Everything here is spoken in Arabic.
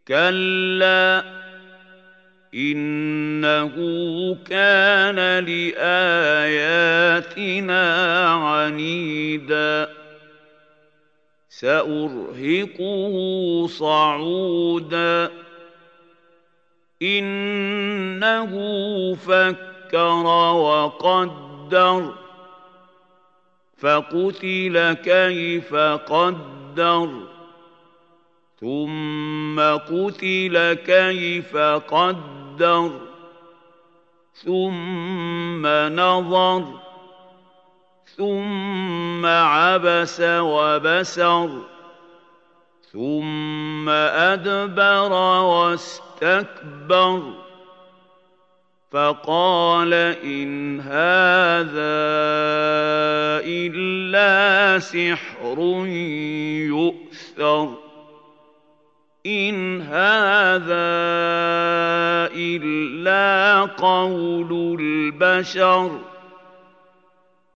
كَلَّا إِنَّهُ كَانَ لِآيَاتِنَا عَنِيدًا سَأُرْهِقُهُ صَعُودًا إِنَّهُ فَكَّرَ وَقَدَّرَ فَقُتِلَ كَيْفَ قَدَّرَ ثُمَّ قُتِلَ كَيْفَ قَدَّرَ ثُمَّ نَظَرَ ثُمَّ عَبَسَ وَبَسَرَ ثُمَّ أَدْبَرَ وَاسْتَكْبَرَ فَقَالَ إِنْ هَٰذَا إِلَّا سِحْرٌ يُؤْثَرُ إِنْ هَٰذَا إِلَّا قَوْلُ الْبَشَرِ